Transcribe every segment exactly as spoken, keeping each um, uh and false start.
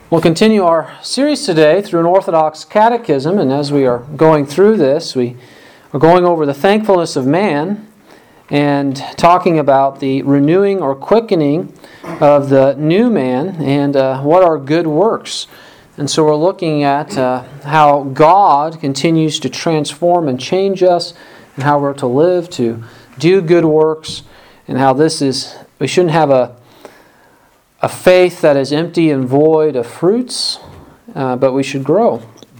We'll continue our series today through an Orthodox Catechism, and as we are going through this, we are going over the thankfulness of man and talking about the renewing or quickening of the new man and uh, what are good works. And so we're looking at uh, how God continues to transform and change us, and how we're to live to do good works, and how this is, we shouldn't have a A faith that is empty and void of fruits, uh, but we should grow.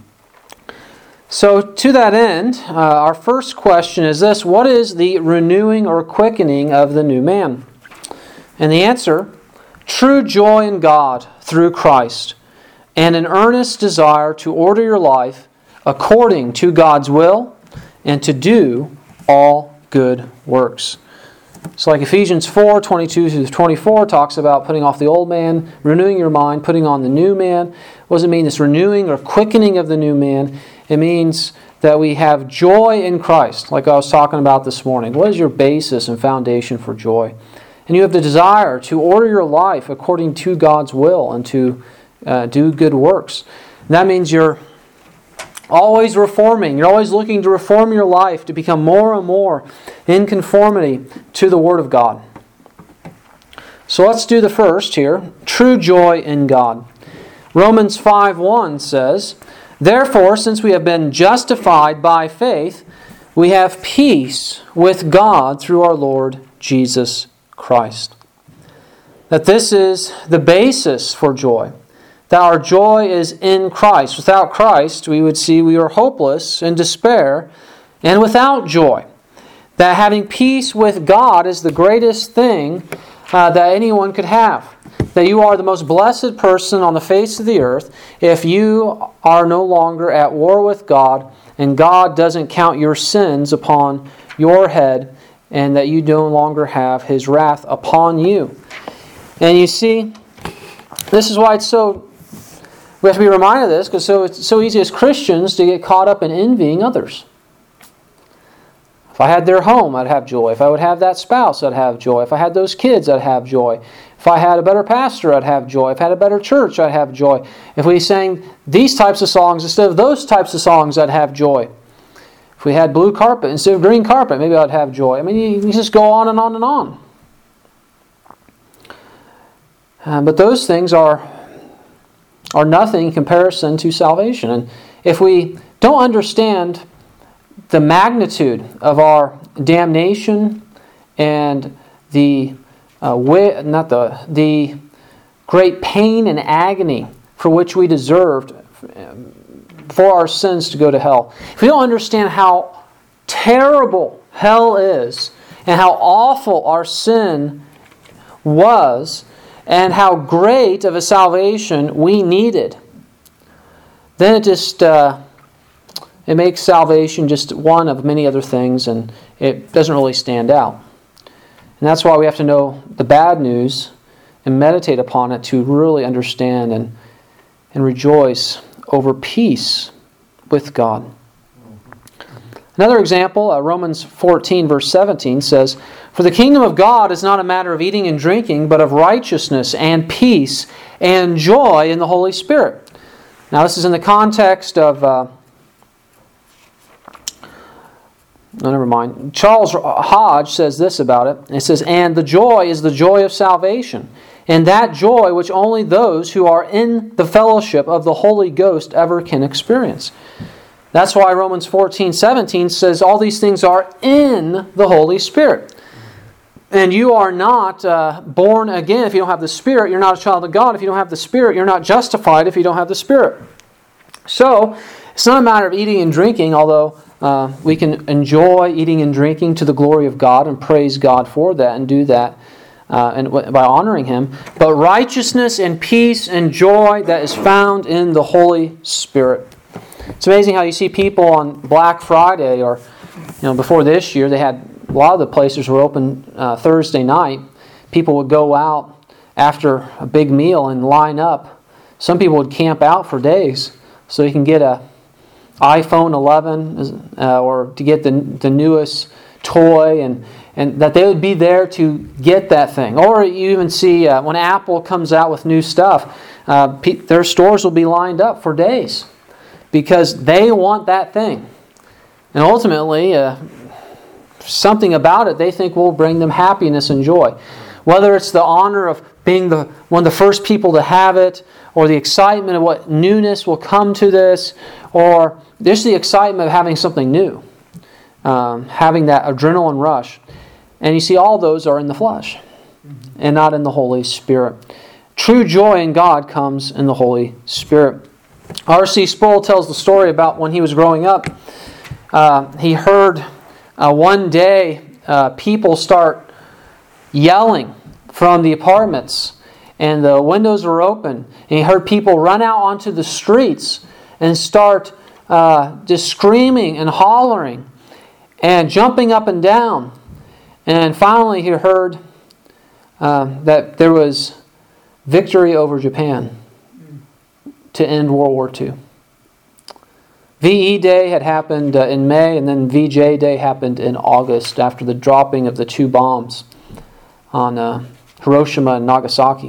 So to that end, uh, our first question is this: what is the renewing or quickening of the new man? And the answer, true joy in God through Christ, and an earnest desire to order your life according to God's will and to do all good works. So like Ephesians four, twenty-two through twenty-four talks about putting off the old man, renewing your mind, putting on the new man. What does it mean, this renewing or quickening of the new man? It means that we have joy in Christ, like I was talking about this morning. What is your basis and foundation for joy? And you have the desire to order your life according to God's will and to uh, do good works. And that means you're always reforming. You're always looking to reform your life to become more and more in conformity to the Word of God. So let's do the first here. True joy in God. Romans five one says, "Therefore, since we have been justified by faith, we have peace with God through our Lord Jesus Christ." That this is the basis for joy. That our joy is in Christ. Without Christ, we would see we are hopeless, in despair, and without joy. That having peace with God is the greatest thing uh, that anyone could have. That you are the most blessed person on the face of the earth if you are no longer at war with God and God doesn't count your sins upon your head and that you no longer have His wrath upon you. And you see, this is why it's so... We have to be reminded of this because so it's so easy as Christians to get caught up in envying others. If I had their home, I'd have joy. If I would have that spouse, I'd have joy. If I had those kids, I'd have joy. If I had a better pastor, I'd have joy. If I had a better church, I'd have joy. If we sang these types of songs instead of those types of songs, I'd have joy. If we had blue carpet instead of green carpet, maybe I'd have joy. I mean, you, you just go on and on and on. Uh, but those things are... are nothing in comparison to salvation. And if we don't understand the magnitude of our damnation and the uh, wi- not the the great pain and agony for which we deserved for our sins to go to hell, if we don't understand how terrible hell is and how awful our sin was, and how great of a salvation we needed, then it just uh, it makes salvation just one of many other things, and it doesn't really stand out. And that's why we have to know the bad news and meditate upon it to really understand and and rejoice over peace with God. Another example, uh, Romans fourteen verse seventeen says, "For the kingdom of God is not a matter of eating and drinking, but of righteousness and peace and joy in the Holy Spirit." Now this is in the context of... Uh, oh, never mind. Charles Hodge says this about it. It says, "And the joy is the joy of salvation, and that joy which only those who are in the fellowship of the Holy Ghost ever can experience." That's why Romans fourteen seventeen says all these things are in the Holy Spirit. And you are not uh, born again if you don't have the Spirit. You're not a child of God if you don't have the Spirit. You're not justified if you don't have the Spirit. So, it's not a matter of eating and drinking, although uh, we can enjoy eating and drinking to the glory of God and praise God for that and do that uh, and by honoring Him. But righteousness and peace and joy that is found in the Holy Spirit. It's amazing how you see people on Black Friday or you know before this year, they had a lot of the places were open uh, Thursday night. People would go out after a big meal and line up. Some people would camp out for days so you can get a iPhone eleven uh, or to get the the newest toy, and, and that they would be there to get that thing. Or you even see uh, when Apple comes out with new stuff, uh, pe- their stores will be lined up for days because they want that thing. And ultimately, uh, something about it they think will bring them happiness and joy. Whether it's the honor of being the one of the first people to have it, or the excitement of what newness will come to this, or just the excitement of having something new, um, having that adrenaline rush. And you see, all those are in the flesh and not in the Holy Spirit. True joy in God comes in the Holy Spirit. R C Sproul tells the story about when he was growing up. Uh, he heard uh, one day uh, people start yelling from the apartments, and the windows were open, and he heard people run out onto the streets and start uh, just screaming and hollering and jumping up and down. And finally he heard uh, that there was victory over Japan to end World War Two. V E Day had happened uh, in May, and then V J Day happened in August after the dropping of the two bombs on uh, Hiroshima and Nagasaki.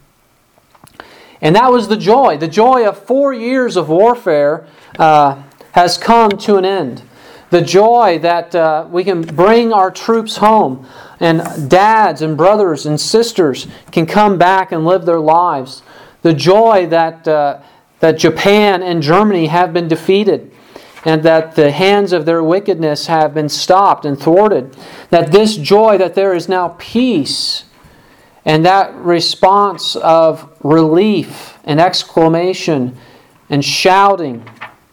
And that was the joy. The joy of four years of warfare uh, has come to an end. The joy that uh, we can bring our troops home, and dads and brothers and sisters can come back and live their lives. The joy that uh, that Japan and Germany have been defeated, and that the hands of their wickedness have been stopped and thwarted. That this joy that there is now peace, and that response of relief and exclamation and shouting.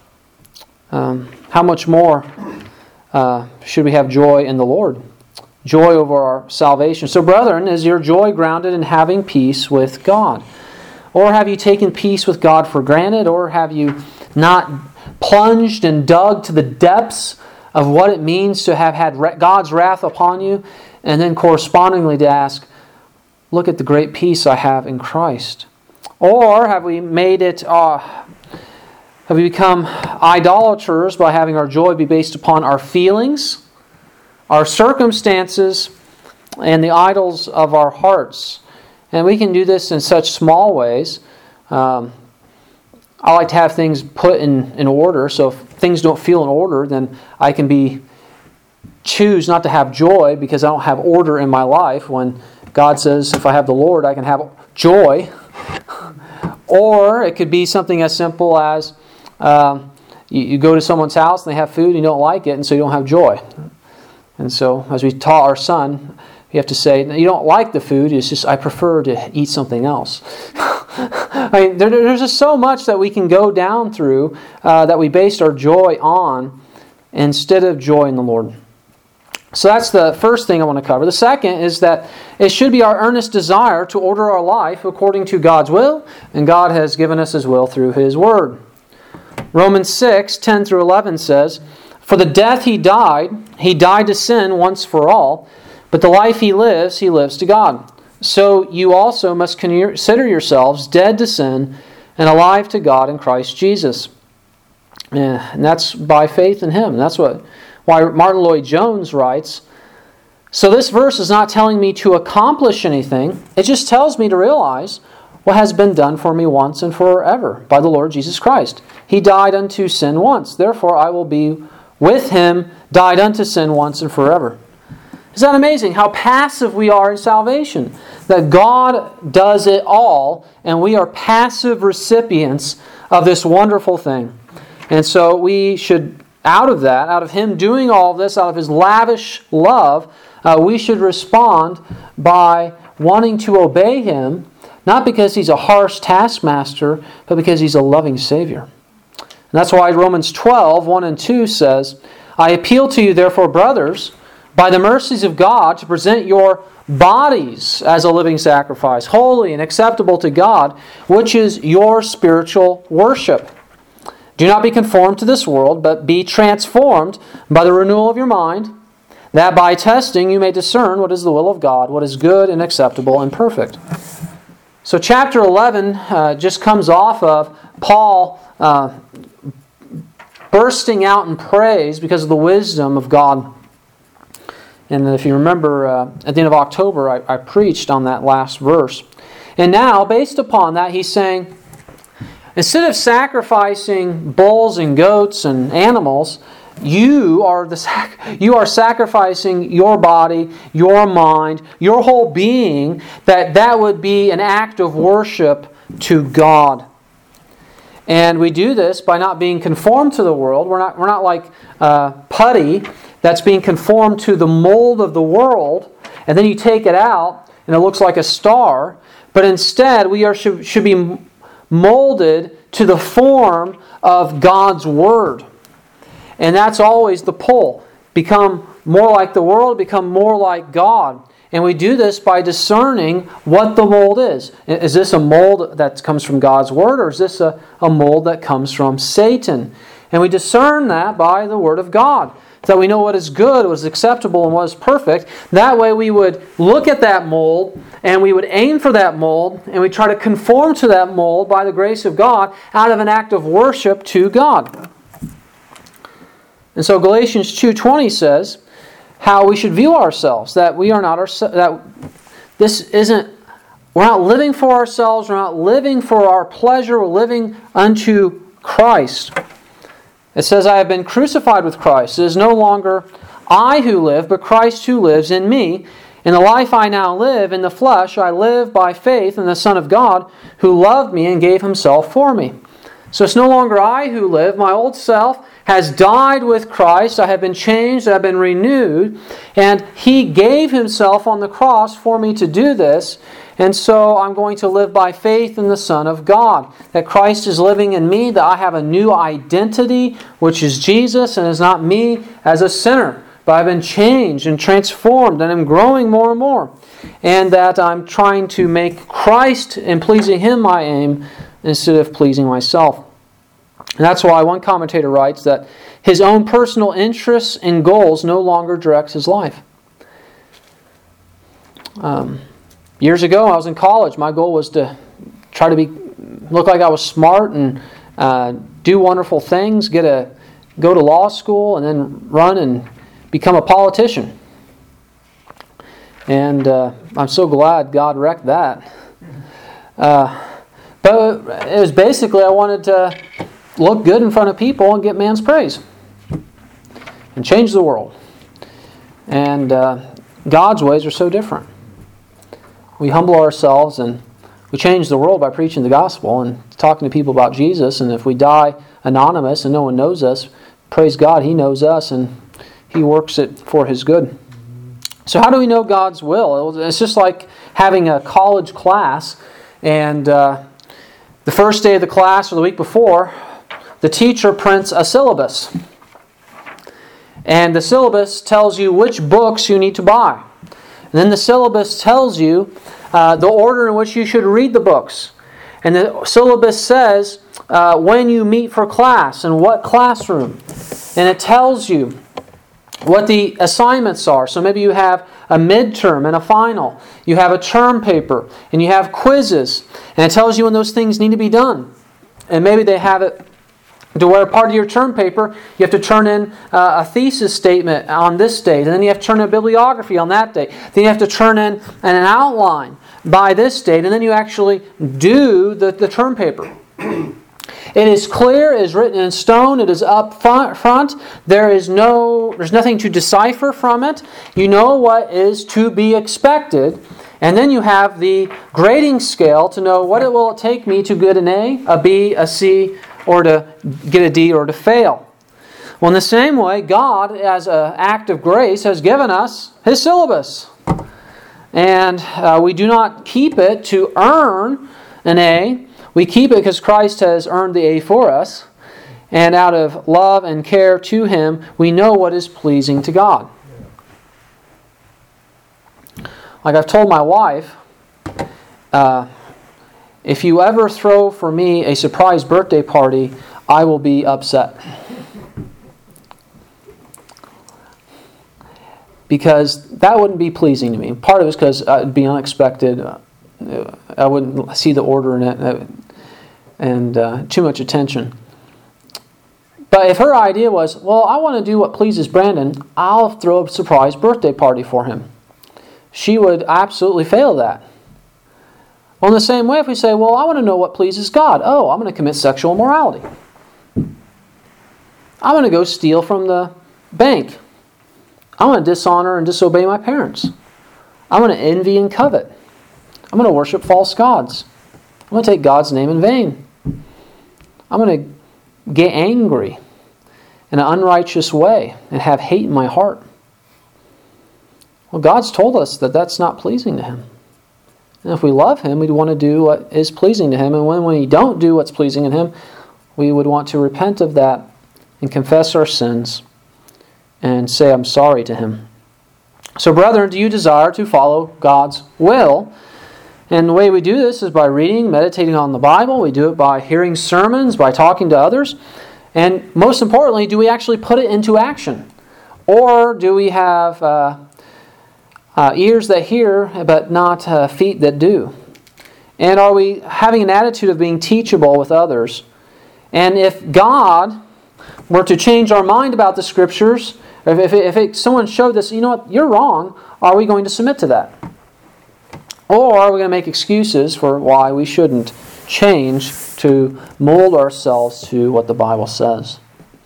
Um, how much more uh, should we have joy in the Lord? Joy over our salvation. So, brethren, is your joy grounded in having peace with God? Or have you taken peace with God for granted? Or have you not plunged and dug to the depths of what it means to have had God's wrath upon you? And then correspondingly to ask, look at the great peace I have in Christ. Or have we made it, uh, have we become idolaters by having our joy be based upon our feelings, our circumstances, and the idols of our hearts? And we can do this in such small ways. Um, I like to have things put in, in order. So if things don't feel in order, then I can be choose not to have joy because I don't have order in my life. When God says, if I have the Lord, I can have joy. Or it could be something as simple as um, you, you go to someone's house and they have food and you don't like it, and so you don't have joy. And so as we taught our son, you have to say, you don't like the food, it's just, I prefer to eat something else. I mean, there, there's just so much that we can go down through uh, that we based our joy on instead of joy in the Lord. So that's the first thing I want to cover. The second is that it should be our earnest desire to order our life according to God's will, and God has given us His will through His Word. Romans six, ten through eleven says, for the death He died, He died to sin once for all, but the life He lives, He lives to God. So you also must consider yourselves dead to sin and alive to God in Christ Jesus. And that's by faith in Him. That's what why Martin Lloyd-Jones writes, so this verse is not telling me to accomplish anything. It just tells me to realize what has been done for me once and forever by the Lord Jesus Christ. He died unto sin once. Therefore I will be with Him, died unto sin once and forever. Isn't that amazing how passive we are in salvation? That God does it all, and we are passive recipients of this wonderful thing. And so we should, out of that, out of Him doing all of this, out of His lavish love, uh, we should respond by wanting to obey Him, not because He's a harsh taskmaster, but because He's a loving Savior. And that's why Romans twelve, one and two says, I appeal to you, therefore, brothers, by the mercies of God, to present your bodies as a living sacrifice, holy and acceptable to God, which is your spiritual worship. Do not be conformed to this world, but be transformed by the renewal of your mind, that by testing you may discern what is the will of God, what is good and acceptable and perfect. So chapter eleven uh, just comes off of Paul uh, bursting out in praise because of the wisdom of God. And if you remember, uh, at the end of October, I, I preached on that last verse. And now, based upon that, he's saying, instead of sacrificing bulls and goats and animals, you are the sac- you are sacrificing your body, your mind, your whole being, that that would be an act of worship to God. And we do this by not being conformed to the world. We're not, we're not like uh, putty that's being conformed to the mold of the world, and then you take it out and it looks like a star. But instead, we are should, should be molded to the form of God's Word. And that's always the pull. Become more like the world, become more like God. And we do this by discerning what the mold is. Is this a mold that comes from God's Word, or is this a, a mold that comes from Satan? And we discern that by the Word of God, so that we know what is good, what is acceptable, and what is perfect. That way we would look at that mold, and we would aim for that mold, and we try to conform to that mold by the grace of God out of an act of worship to God. And so Galatians two twenty says how we should view ourselves, that we are not our, that this isn't, we're not living for ourselves, we're not living for our pleasure, we're living unto Christ. It says, I have been crucified with Christ. It is no longer I who live, but Christ who lives in me. In the life I now live in the flesh, I live by faith in the Son of God, who loved me and gave Himself for me. So it's no longer I who live. My old self has died with Christ. I have been changed. I have been renewed. And He gave Himself on the cross for me to do this. And so I'm going to live by faith in the Son of God. That Christ is living in me. That I have a new identity, which is Jesus. And it's not me as a sinner. But I've been changed and transformed. And I'm growing more and more. And that I'm trying to make Christ and pleasing Him my aim, instead of pleasing myself. And that's why one commentator writes that his own personal interests and goals no longer directs his life. Um, years ago, when I was in college, my goal was to try to be look like I was smart and uh, do wonderful things, get a go to law school, and then run and become a politician. And uh, I'm so glad God wrecked that. Uh, But it was basically I wanted to look good in front of people and get man's praise. And change the world. And uh, God's ways are so different. We humble ourselves and we change the world by preaching the gospel and talking to people about Jesus. And if we die anonymous and no one knows us, praise God, He knows us and He works it for His good. So how do we know God's will? It's just like having a college class, and uh, the first day of the class or the week before, the teacher prints a syllabus. And the syllabus tells you which books you need to buy. And then the syllabus tells you uh, the order in which you should read the books. And the syllabus says uh, when you meet for class and what classroom. And it tells you what the assignments are. So maybe you have a midterm and a final. You have a term paper and you have quizzes. And it tells you when those things need to be done. And maybe they have it to where part of your term paper, you have to turn in uh, a thesis statement on this date. And then you have to turn in a bibliography on that date. Then you have to turn in an outline by this date. And then you actually do the, the term paper. It is clear, it is written in stone, it is up front. There is no, there's nothing to decipher from it. You know what is to be expected. And then you have the grading scale to know what it will it take me to get an A, a B, a C, or to get a D, or to fail. Well, in the same way, God, as an act of grace, has given us His syllabus. And uh, we do not keep it to earn an A. We keep it because Christ has earned the A for us. And out of love and care to Him, we know what is pleasing to God. Like I've told my wife, uh, if you ever throw for me a surprise birthday party, I will be upset. Because that wouldn't be pleasing to me. Part of it is because it would be unexpected. I wouldn't see the order in it. And uh, too much attention. But if her idea was, well, I want to do what pleases Brandon, I'll throw a surprise birthday party for him. She would absolutely fail that. Well, in the same way, if we say, well, I want to know what pleases God. Oh, I'm going to commit sexual immorality. I'm going to go steal from the bank. I'm going to dishonor and disobey my parents. I'm going to envy and covet. I'm going to worship false gods. I'm going to take God's name in vain. I'm going to get angry in an unrighteous way and have hate in my heart. Well, God's told us that that's not pleasing to Him. And if we love Him, we'd want to do what is pleasing to Him. And when we don't do what's pleasing in Him, we would want to repent of that and confess our sins and say, I'm sorry to Him. So, brethren, do you desire to follow God's will? And the way we do this is by reading, meditating on the Bible. We do it by hearing sermons, by talking to others. And most importantly, do we actually put it into action? Or do we have uh, uh, ears that hear, but not uh, feet that do? And are we having an attitude of being teachable with others? And if God were to change our mind about the Scriptures, if, if, if it, someone showed us, you know what, you're wrong, are we going to submit to that? Or are we going to make excuses for why we shouldn't change to mold ourselves to what the Bible says?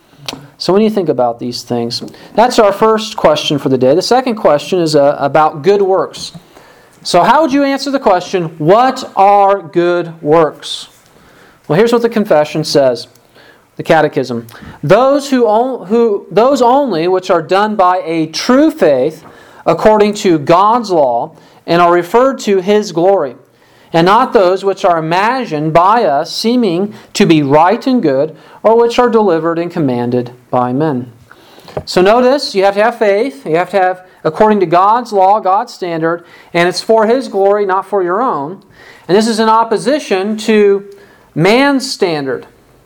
So when you think about these things, that's our first question for the day. The second question is uh, about good works. So how would you answer the question, what are good works? Well, here's what the confession says. The Catechism. Those who, on, who those only which are done by a true faith according to God's law and are referred to His glory, and not those which are imagined by us seeming to be right and good, or which are delivered and commanded by men. So notice, you have to have faith, you have to have according to God's law, God's standard, and it's for His glory, not for your own. And this is in opposition to man's standard.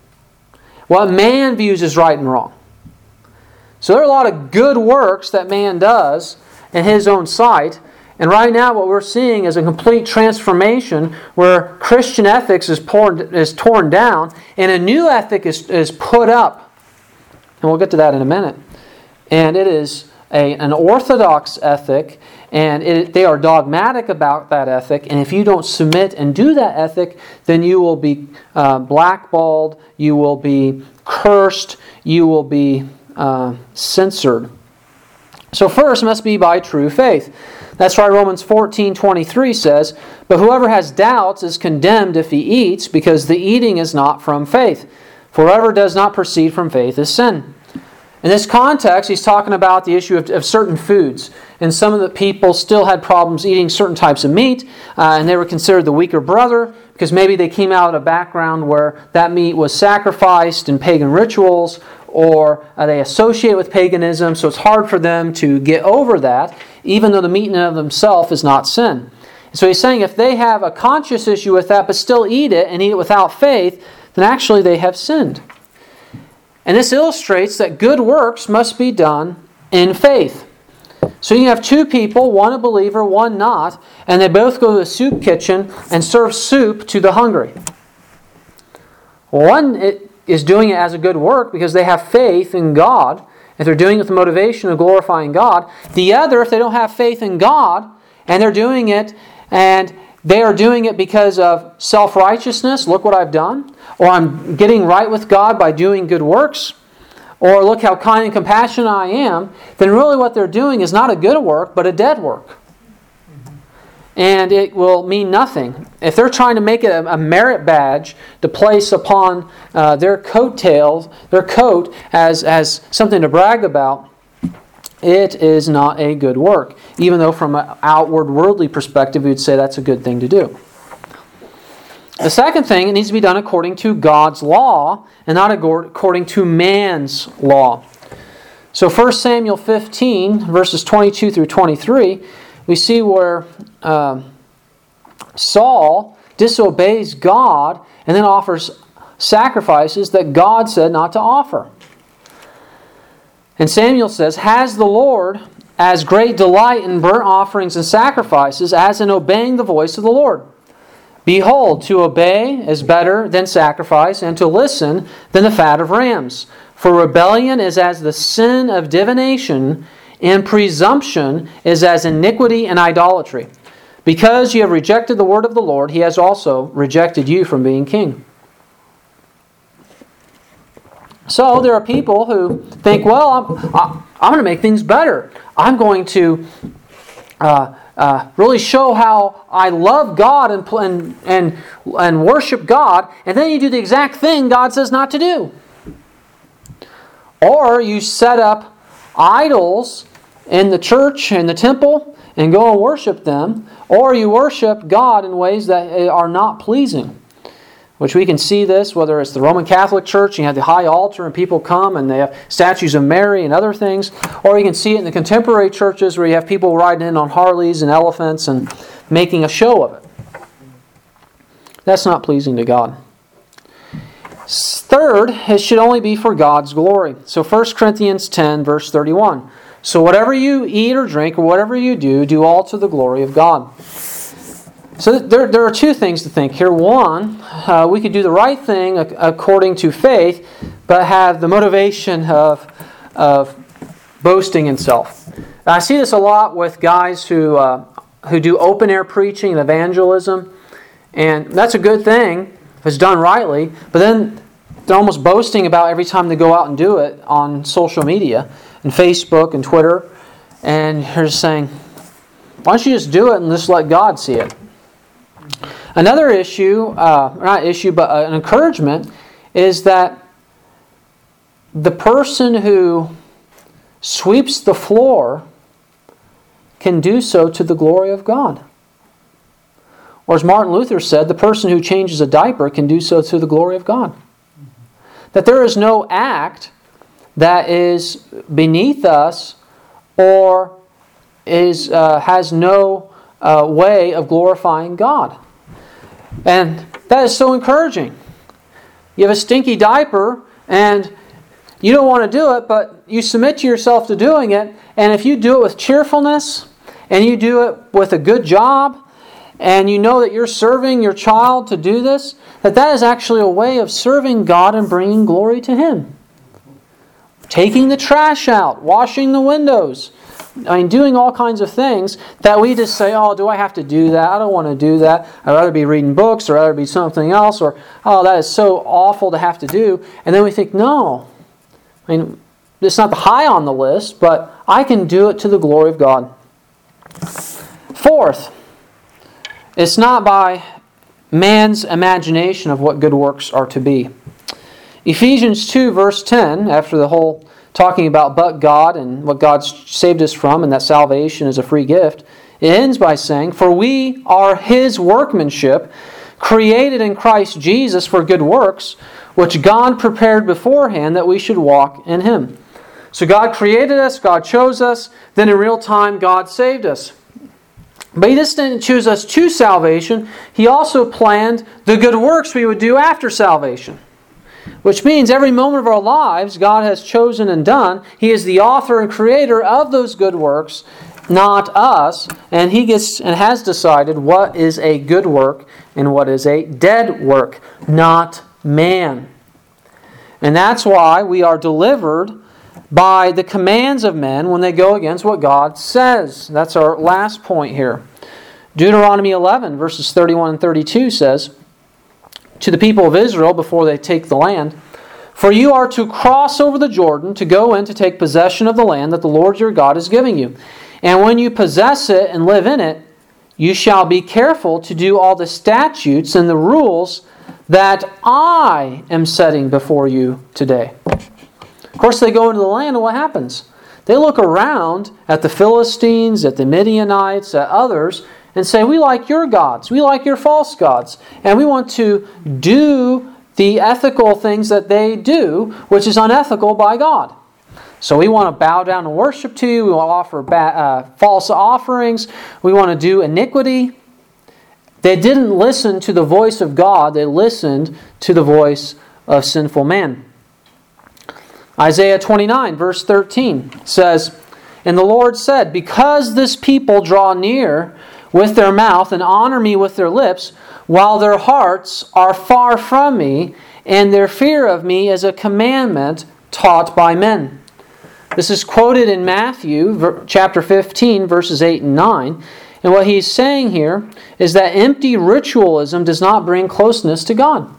What man views as right and wrong. So there are a lot of good works that man does in his own sight. And right now what we're seeing is a complete transformation where Christian ethics is, poured, is torn down and a new ethic is, is put up. And we'll get to that in a minute. And it is a, an orthodox ethic, and it, they are dogmatic about that ethic. And if you don't submit and do that ethic, then you will be uh, blackballed, you will be cursed, you will be uh, censored. So first must be by true faith. That's why Romans fourteen twenty-three says, but whoever has doubts is condemned if he eats, because the eating is not from faith. For whoever does not proceed from faith is sin. In this context, he's talking about the issue of, of certain foods. And some of the people still had problems eating certain types of meat, uh, and they were considered the weaker brother, because maybe they came out of a background where that meat was sacrificed in pagan rituals, or uh, they associate with paganism, so it's hard for them to get over that, even though the meat in and of themselves is not sin. So he's saying if they have a conscious issue with that, but still eat it, and eat it without faith, then actually they have sinned. And this illustrates that good works must be done in faith. So you have two people, one a believer, one not, and they both go to the soup kitchen and serve soup to the hungry. One is doing it as a good work because they have faith in God, if they're doing it with the motivation of glorifying God. The other, if they don't have faith in God, and they're doing it, and they are doing it because of self-righteousness, look what I've done, or I'm getting right with God by doing good works, or look how kind and compassionate I am, then really what they're doing is not a good work, but a dead work. And it will mean nothing. If they're trying to make it a, a merit badge to place upon uh, their coattails, their coat, as, as something to brag about, it is not a good work. Even though from an outward worldly perspective, we'd say that's a good thing to do. The second thing, it needs to be done according to God's law and not according to man's law. So First Samuel fifteen, verses twenty-two through twenty-three, we see where uh, Saul disobeys God and then offers sacrifices that God said not to offer. And Samuel says, has the Lord as great delight in burnt offerings and sacrifices as in obeying the voice of the Lord? Behold, to obey is better than sacrifice, and to listen than the fat of rams. For rebellion is as the sin of divination, and presumption is as iniquity and idolatry. Because you have rejected the word of the Lord, He has also rejected you from being king. So there are people who think, well, I'm, I'm going to make things better. I'm going to uh, uh, really show how I love God and, and, and, and worship God, and then you do the exact thing God says not to do. Or you set up idols in the church, in the temple, and go and worship them. Or you worship God in ways that are not pleasing. Which we can see this, whether it's the Roman Catholic Church, you have the high altar and people come and they have statues of Mary and other things. Or you can see it in the contemporary churches where you have people riding in on Harleys and elephants and making a show of it. That's not pleasing to God. Third, it should only be for God's glory. So First Corinthians ten, verse thirty-one. So whatever you eat or drink or whatever you do, do all to the glory of God. So there, there are two things to think here. One, uh, we could do the right thing according to faith, but have the motivation of, of boasting in self. I see this a lot with guys who uh, who do open-air preaching and evangelism, and that's a good thing if it's done rightly, but then they're almost boasting about every time they go out and do it on social media, and Facebook and Twitter, and you're just saying, why don't you just do it and just let God see it? Another issue, uh, not issue, but an encouragement, is that the person who sweeps the floor can do so to the glory of God. Or as Martin Luther said, the person who changes a diaper can do so to the glory of God. That there is no act that is beneath us or is uh, has no uh, way of glorifying God. And that is so encouraging. You have a stinky diaper and you don't want to do it, but you submit to yourself to doing it. And if you do it with cheerfulness and you do it with a good job and you know that you're serving your child to do this, that that is actually a way of serving God and bringing glory to Him. Taking the trash out, washing the windows, I mean, doing all kinds of things that we just say, oh, do I have to do that? I don't want to do that. I'd rather be reading books, or I'd rather be something else, or, oh, that is so awful to have to do. And then we think, no. I mean, it's not the high on the list, but I can do it to the glory of God. Fourth, it's not by man's imagination of what good works are to be. Ephesians two, verse ten, after the whole talking about but God and what God saved us from and that salvation is a free gift, it ends by saying, for we are His workmanship, created in Christ Jesus for good works, which God prepared beforehand that we should walk in Him. So God created us, God chose us, then in real time God saved us. But He just didn't choose us to salvation, He also planned the good works we would do after salvation. Which means every moment of our lives God has chosen and done. He is the author and creator of those good works, not us. And He gets and has decided what is a good work and what is a dead work, not man. And that's why we are delivered by the commands of men when they go against what God says. That's our last point here. Deuteronomy eleven, verses thirty-one and thirty-two says, to the people of Israel before they take the land, for you are to cross over the Jordan to go in to take possession of the land that the Lord your God is giving you. And when you possess it and live in it, you shall be careful to do all the statutes and the rules that I am setting before you today. Of course, they go into the land and what happens? They look around at the Philistines, at the Midianites, at others, and say, we like your gods, we like your false gods, and we want to do the ethical things that they do, which is unethical by God. So we want to bow down and worship to you, we want to offer ba- uh, false offerings, we want to do iniquity. They didn't listen to the voice of God, they listened to the voice of sinful man. Isaiah twenty-nine, verse thirteen says, and the Lord said, because this people draw near with their mouth and honor me with their lips, while their hearts are far from me, and their fear of me is a commandment taught by men. This is quoted in Matthew chapter fifteen, verses eight and nine. And what he's saying here is that empty ritualism does not bring closeness to God.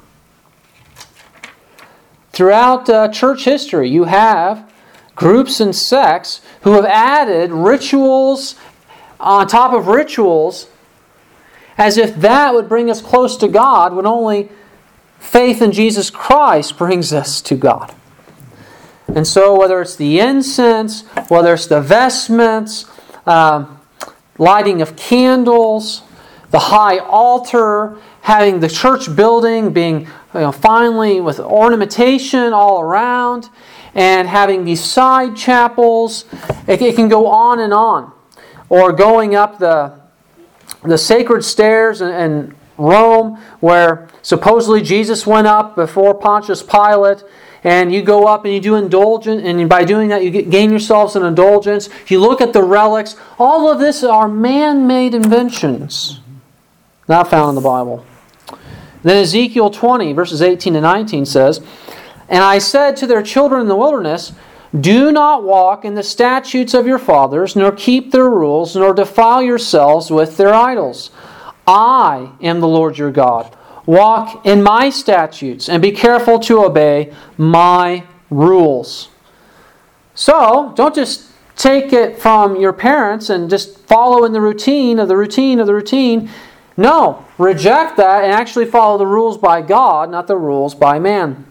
Throughout uh, church history, you have groups and sects who have added rituals on top of rituals as if that would bring us close to God, when only faith in Jesus Christ brings us to God. And so whether it's the incense, whether it's the vestments, um, lighting of candles, the high altar, having the church building being, you know, finally with ornamentation all around, and having these side chapels, it, it can go on and on. Or going up the the sacred stairs in, in Rome, where supposedly Jesus went up before Pontius Pilate, and you go up and you do indulgence, and by doing that you get, gain yourselves an indulgence. If you look at the relics, all of this are man-made inventions, not found in the Bible. Then Ezekiel twenty, verses eighteen to nineteen says, "And I said to their children in the wilderness, do not walk in the statutes of your fathers, nor keep their rules, nor defile yourselves with their idols. I am the Lord your God. Walk in my statutes, and be careful to obey my rules." So, don't just take it from your parents and just follow in the routine of the routine of the routine. No, reject that and actually follow the rules by God, not the rules by man.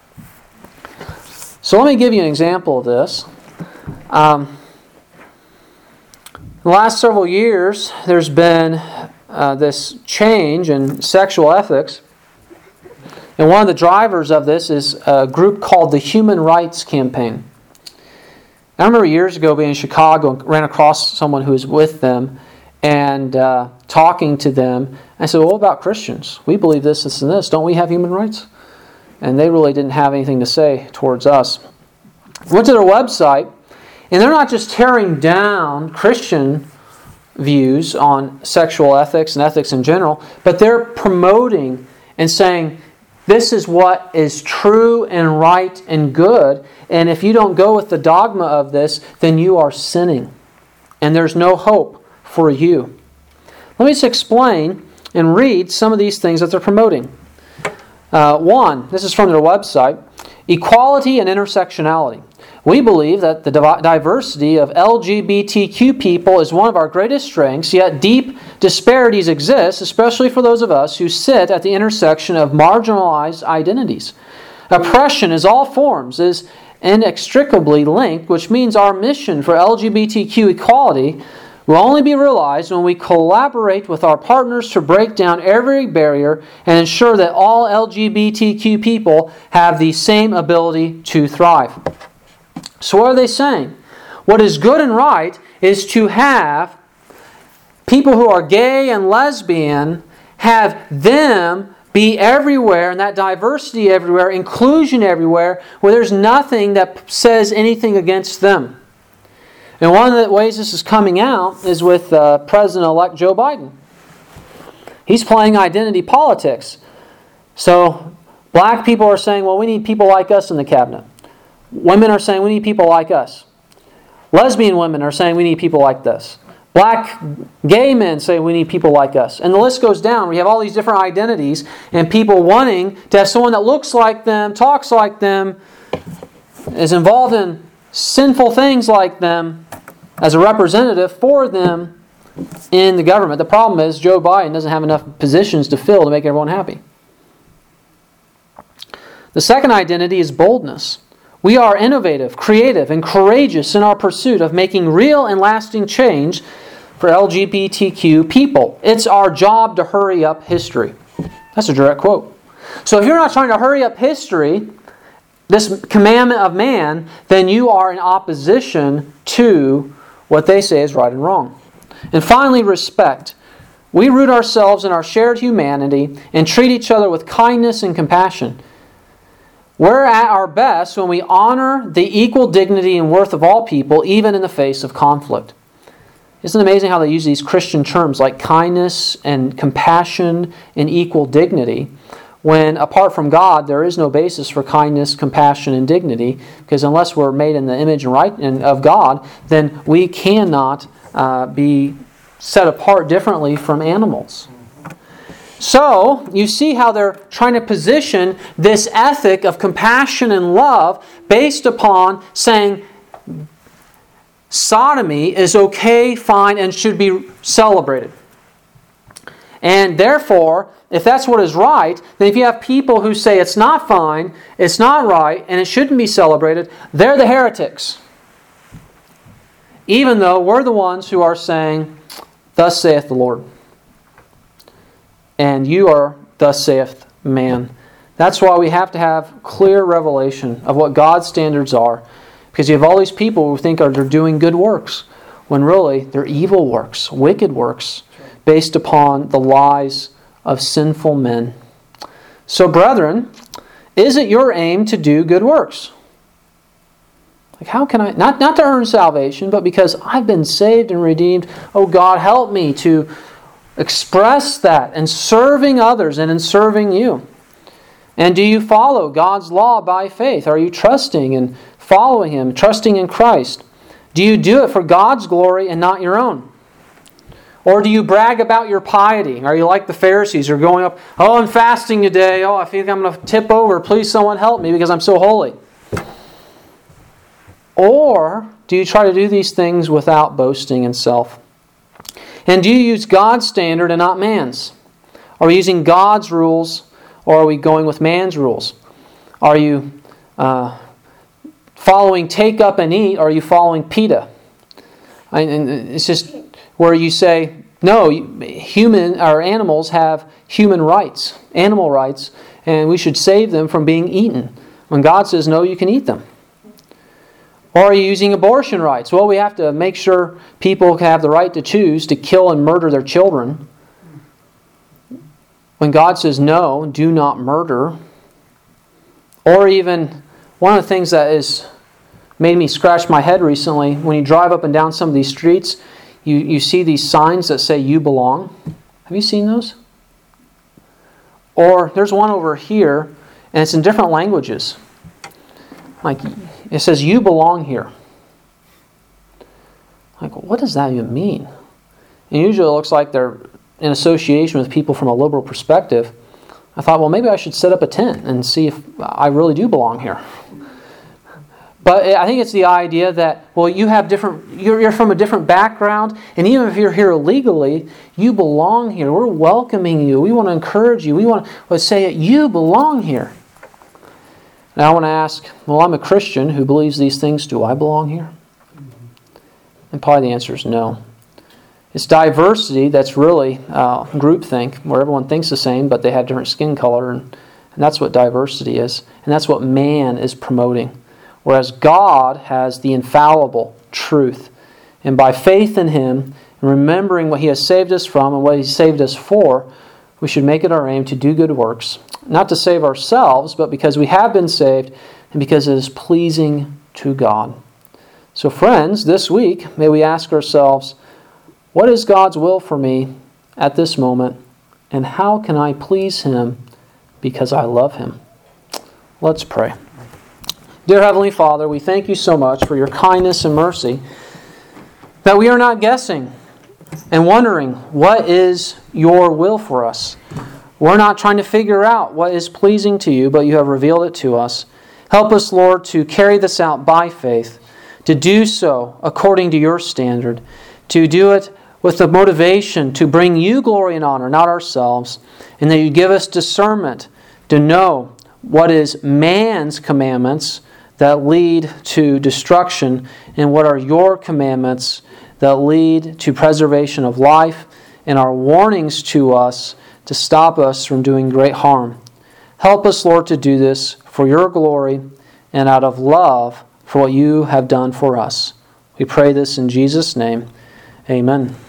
So let me give you an example of this. Um, the last several years, there's been uh, this change in sexual ethics. And one of the drivers of this is a group called the Human Rights Campaign. I remember years ago being in Chicago and ran across someone who was with them and uh, talking to them. I said, well, what about Christians? We believe this, this, and this. Don't we have human rights? And they really didn't have anything to say towards us. Went to their website, and they're not just tearing down Christian views on sexual ethics and ethics in general, but they're promoting and saying, this is what is true and right and good, and if you don't go with the dogma of this, then you are sinning, and there's no hope for you. Let me just explain and read some of these things that they're promoting. Uh, one, this is from their website, equality and intersectionality. We believe that the diversity of L G B T Q people is one of our greatest strengths, yet deep disparities exist, especially for those of us who sit at the intersection of marginalized identities. Oppression in all forms is inextricably linked, which means our mission for L G B T Q equality will only be realized when we collaborate with our partners to break down every barrier and ensure that all L G B T Q people have the same ability to thrive. So what are they saying? What is good and right is to have people who are gay and lesbian, have them be everywhere, and that diversity everywhere, inclusion everywhere, where there's nothing that says anything against them. And one of the ways this is coming out is with uh, President-elect Joe Biden. He's playing identity politics. So black people are saying, well, we need people like us in the cabinet. Women are saying, we need people like us. Lesbian women are saying, we need people like this. Black gay men say, we need people like us. And the list goes down. We have all these different identities and people wanting to have someone that looks like them, talks like them, is involved in sinful things like them as a representative for them in the government. The problem is Joe Biden doesn't have enough positions to fill to make everyone happy. The second identity is boldness. We are innovative, creative, and courageous in our pursuit of making real and lasting change for L G B T Q people. It's our job to hurry up history. That's a direct quote. So if you're not trying to hurry up history, this commandment of man, then you are in opposition to what they say is right and wrong. And finally, respect. We root ourselves in our shared humanity and treat each other with kindness and compassion. We're at our best when we honor the equal dignity and worth of all people, even in the face of conflict. Isn't it amazing how they use these Christian terms like kindness and compassion and equal dignity, when apart from God, there is no basis for kindness, compassion, and dignity, because unless we're made in the image and right of God, then we cannot uh, be set apart differently from animals. So, you see how they're trying to position this ethic of compassion and love based upon saying sodomy is okay, fine, and should be celebrated. And therefore, if that's what is right, then if you have people who say it's not fine, it's not right, and it shouldn't be celebrated, they're the heretics. Even though we're the ones who are saying, "Thus saith the Lord." And you are, "Thus saith man." That's why we have to have clear revelation of what God's standards are. Because you have all these people who think are they're doing good works, when really they're evil works, wicked works, based upon the lies of sinful men. So, brethren, is it your aim to do good works? Like, how can I, not, not to earn salvation, but because I've been saved and redeemed, oh God, help me to express that in serving others and in serving you. And do you follow God's law by faith? Are you trusting and following Him, trusting in Christ? Do you do it for God's glory and not your own? Or do you brag about your piety? Are you like the Pharisees who are going up, "Oh, I'm fasting today. Oh, I feel I'm going to tip over. Please someone help me because I'm so holy." Or do you try to do these things without boasting in self? And do you use God's standard and not man's? Are we using God's rules or are we going with man's rules? Are you uh, following take up and eat or are you following PETA? I, and it's just where you say, no, human or animals have human rights, animal rights, and we should save them from being eaten. When God says, no, you can eat them. Or are you using abortion rights? Well, we have to make sure people have the right to choose to kill and murder their children. When God says, no, do not murder. Or even, one of the things that has made me scratch my head recently, when you drive up and down some of these streets, you, you see these signs that say, "You belong." Have you seen those? Or there's one over here, and it's in different languages. Like, it says, "You belong here." Like, what does that even mean? And usually it looks like they're in association with people from a liberal perspective. I thought, well, maybe I should set up a tent and see if I really do belong here. But I think it's the idea that, well, you have different, you're, you're from a different background, and even if you're here illegally, you belong here. We're welcoming you. We want to encourage you. We want to say that you belong here. Now I want to ask, well, I'm a Christian who believes these things. Do I belong here? And probably the answer is no. It's diversity that's really uh, groupthink, where everyone thinks the same, but they have different skin color, and, and that's what diversity is. And that's what man is promoting. Whereas God has the infallible truth. And by faith in Him, and remembering what He has saved us from and what He saved us for, we should make it our aim to do good works. Not to save ourselves, but because we have been saved and because it is pleasing to God. So friends, this week, may we ask ourselves, what is God's will for me at this moment? And how can I please Him because I love Him? Let's pray. Dear Heavenly Father, we thank You so much for Your kindness and mercy that we are not guessing and wondering what is Your will for us. We're not trying to figure out what is pleasing to You, but You have revealed it to us. Help us, Lord, to carry this out by faith, to do so according to Your standard, to do it with the motivation to bring You glory and honor, not ourselves, and that You give us discernment to know what is man's commandments that lead to destruction and what are Your commandments that lead to preservation of life and are warnings to us to stop us from doing great harm. Help us, Lord, to do this for Your glory and out of love for what You have done for us. We pray this in Jesus' name. Amen.